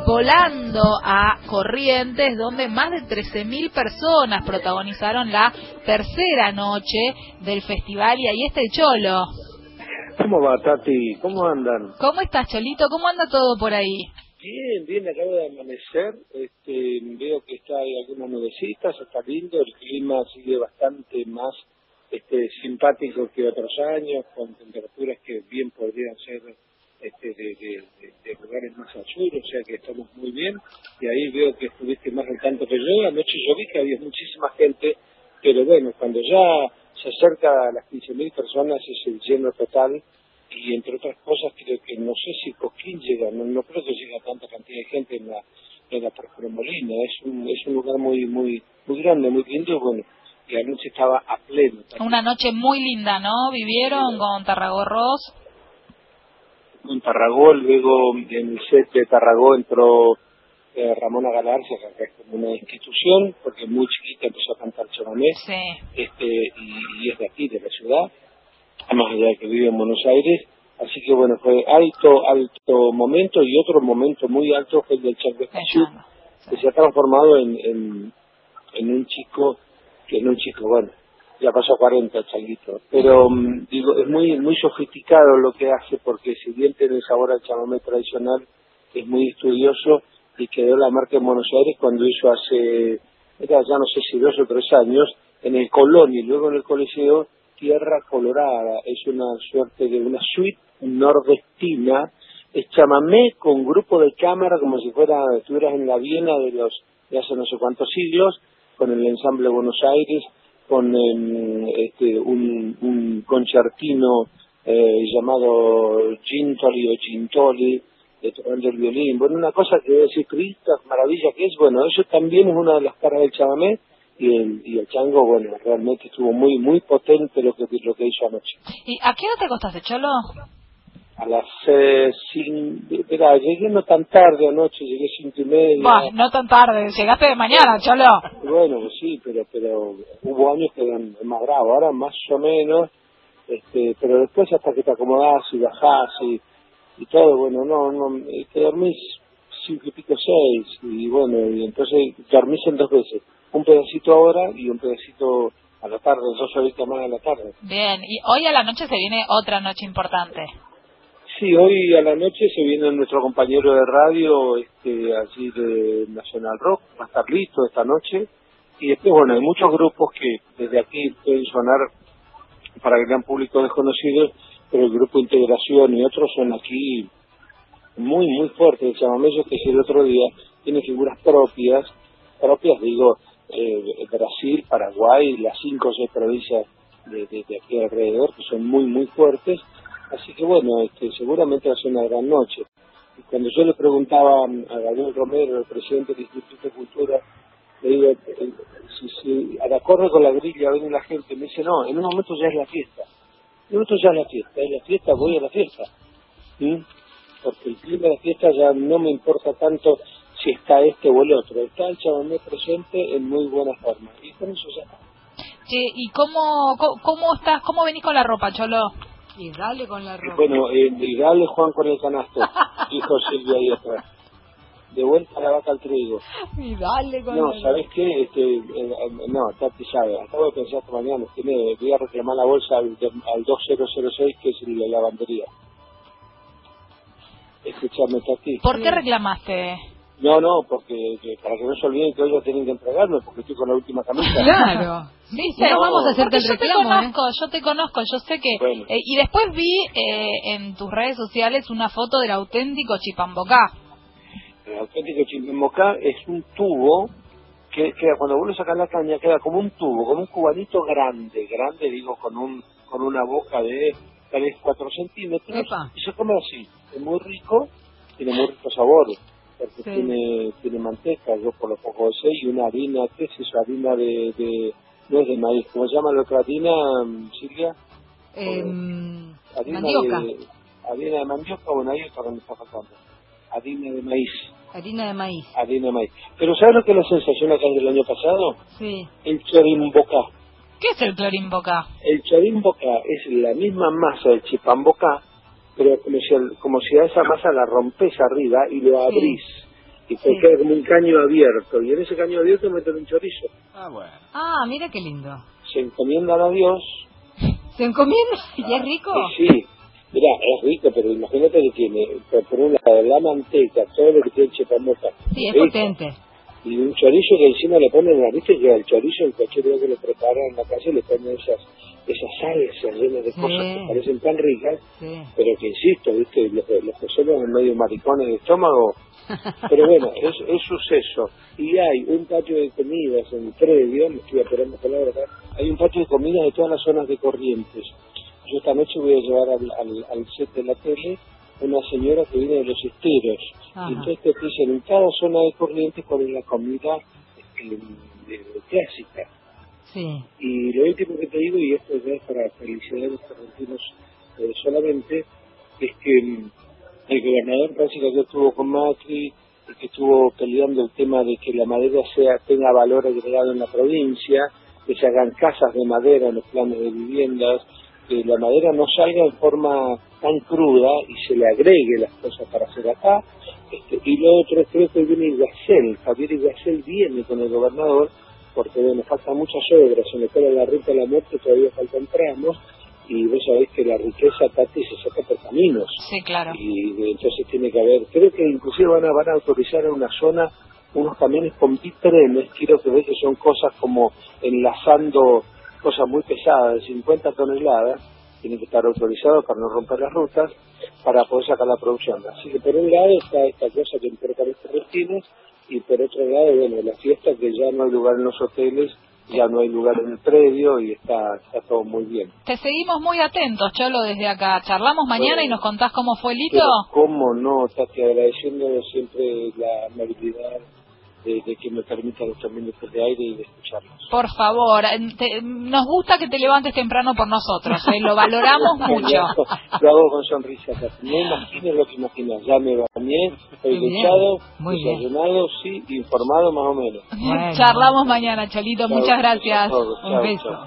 volando a Corrientes, donde más de 13.000 personas protagonizaron la tercera noche del festival, y ahí está el Cholo. ¿Cómo va, Tati? ¿Cómo andan? ¿Cómo estás, Cholito? ¿Cómo anda todo por ahí? Bien, bien, acabo de amanecer. Veo que hay algunas nubecitas, está lindo, el clima sigue bastante más simpático que otros años, con temperaturas que bien podrían ser de lugares más al sur, o sea que estamos muy bien. Y ahí veo que estuviste más al tanto que yo. Anoche yo vi que había muchísima gente, pero bueno, cuando ya se acerca a las 15.000 personas es el lleno total. Y entre otras cosas creo que no sé si Cosquín llega, no creo que llegue a tanta cantidad de gente en la Próspero Molina. Es un lugar muy grande, muy lindo, bueno, y anoche estaba a pleno también. Una noche muy linda, ¿no? Vivieron con Tarragorros. Con Tarragó, luego en el set de Tarragó entró Ramona Galarza, que es como una institución, porque muy chiquita empezó a cantar chamamé, sí. y es de aquí, de la ciudad, más allá de que vive en Buenos Aires. Así que bueno, fue alto momento, y otro momento muy alto fue el del Chango Espacio, que se ha transformado en un chico, bueno, ya pasó 40 el Changuito, pero digo, es muy sofisticado lo que hace, porque si bien tiene el sabor al chamamé tradicional, es muy estudioso, y quedó la marca en Buenos Aires cuando hizo ya no sé si 2 o 3 años, en el Colón y luego en el Coliseo, Tierra Colorada. Es una suerte de una suite nordestina, es chamamé con grupo de cámara, como si estuvieras en la Viena de hace no sé cuántos siglos, con el ensamble Buenos Aires, con un concertino llamado Gintoli o Gintoli, tocando el violín. Bueno, una cosa que debe decir Cristo, maravilla que es. Bueno, eso también es una de las caras del chamamé. Y el chango, bueno, realmente estuvo muy potente lo que hizo anoche. ¿Y a qué hora te acostaste, Cholo? A las 5, llegué no tan tarde anoche, llegué 5:30. Bah, no tan tarde, llegaste de mañana, Cholo. Bueno, sí, pero hubo años que eran más bravos, ahora más o menos, pero después hasta que te acomodás y bajás y todo, bueno, te dormís 5 y pico, 6, y bueno, y entonces dormís en 2 veces, un pedacito ahora y un pedacito a la tarde, 2 horitas más a la tarde. Bien, y hoy a la noche se viene otra noche importante. Sí, hoy a la noche se viene nuestro compañero de radio, allí de Nacional Rock, va a estar listo esta noche, y después, bueno, hay muchos grupos que desde aquí pueden sonar para el gran público desconocido, pero el grupo Integración y otros son aquí muy fuertes. El chamamello, que es el otro día, tiene figuras propias digo, Brasil, Paraguay, las 5 o 6 provincias de aquí alrededor, que son muy fuertes. Así que bueno, seguramente va a ser una gran noche. Y cuando yo le preguntaba a Gabriel Romero, el presidente del Instituto de Cultura, le digo, si a la corre con la grilla viene la gente, me dice, no, en un momento ya es la fiesta. En un momento ya es la fiesta, voy a la fiesta. ¿Sí? Porque el clima de la fiesta ya no me importa tanto si está o el otro. Está el chamamé presente en muy buena forma. Y con eso ya está. Che, ¿y cómo estás? ¿Cómo venís con la ropa, Cholo? Y dale con la ropa. Bueno, y dale Juan con el canasto, dijo Silvia ahí atrás. De vuelta a la vaca al trigo. Y dale con No, la ¿sabes qué? No, Tati sabe, acabo de pensar esta mañana, voy a reclamar la bolsa al 2006, que es la lavandería. Escuchame, Tati. ¿Por qué reclamaste? No, porque para que no se olviden que hoy ya tienen que entregarme, porque estoy con la última camisa. Claro. ¿Viste? No vamos a hacerte el reclamo, yo te conozco, yo sé que... Bueno. Y después vi en tus redes sociales una foto del auténtico Chipambocá. El auténtico Chimpimocá es un tubo que queda, cuando vos le sacás la caña, queda como un tubo, como un cubanito grande, digo, con una boca de 3-4 centímetros. Epa. Y se come así, es muy rico, tiene muy rico sabor, porque Sí. tiene manteca, yo por lo poco sé, y una harina, ¿qué es eso? Harina no es de maíz, ¿cómo se llama la otra harina, Silvia? Mandioca. Harina de mandioca, bueno, ahí está donde está faltando. Harina de maíz. Harina de maíz. Harina de maíz. Pero ¿sabes lo que es la sensación acá del año pasado? Sí. El chorimbocá. ¿Qué es el Chorimbocá? El chorimbocá es la misma masa del chipambocá, pero como si a esa masa la rompes arriba y lo abrís. y pues queda como un caño abierto, y en ese caño abierto meten un chorizo. Bueno. Ah, mira qué lindo. Se encomiendan a Dios. ¿Se encomienda? ¿Y es rico? Y sí, mira, es rico, pero imagínate que tiene, por un lado, la manteca, todo lo que tiene chepamota. Sí, es potente. Y un chorizo que encima le ponen, ¿viste? Que al chorizo el cochero que lo prepara en la casa le ponen esas salsas llenas de cosas que parecen tan ricas, pero que insisto, ¿viste? Los que somos medio maricones de estómago. Pero bueno, es suceso. Y hay un patio de comidas en el predio, me estoy apurando palabras acá, hay un patio de comidas de todas las zonas de Corrientes. Yo esta noche voy a llevar al set de la tele una señora que viene de los esteros. Y entonces te dicen, en cada zona de Corrientes ponen la comida clásica. Sí. Y lo último que te digo, y esto ya es para felicidad de los correntinos solamente, es que el gobernador parece que ayer estuvo con Macri, y que estuvo peleando el tema de que la madera tenga valor agregado en la provincia, que se hagan casas de madera en los planes de viviendas, que la madera no salga en forma tan cruda y se le agregue las cosas para hacer acá. Y lo otro, creo que viene Javier Iguacel viene con el gobernador, porque bueno, faltan muchas obras, en la escuela de la Ruta de la Muerte todavía faltan tramos, y vos sabés que la riqueza, Tati, se saca por caminos. Sí, claro. Y entonces tiene que haber, creo que inclusive van a autorizar en una zona unos camiones con bitrenes, quiero que veas que son cosas como enlazando cosas muy pesadas, de 50 toneladas, tienen que estar autorizados para no romper las rutas, para poder sacar la producción. Así que por un lado está esta cosa que importa los correntinos, y por otro lado, bueno, la fiesta, que ya no hay lugar en los hoteles, ya no hay lugar en el predio, y está todo muy bien. Te seguimos muy atentos, Cholo, desde acá. Charlamos mañana y nos contás cómo fue el hito. Pero cómo no, Tati, agradeciendo siempre la amabilidad de que me permitan estos minutos de aire y de escucharlos. Por favor, nos gusta que te levantes temprano por nosotros, lo valoramos mucho. Lo hago con sonrisa, no imagines lo que imaginas. Ya me bañé, estoy duchado, desayunado, sí, informado más o menos. Charlamos mañana, Cholito, muchas gracias. Un beso.